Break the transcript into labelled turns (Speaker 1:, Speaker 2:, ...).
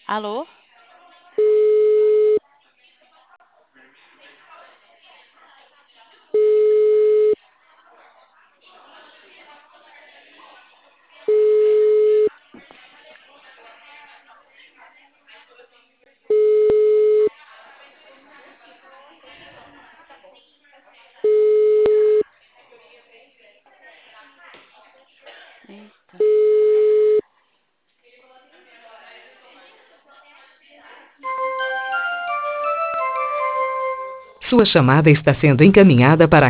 Speaker 1: Alô? Eita.
Speaker 2: Sua chamada está sendo encaminhada para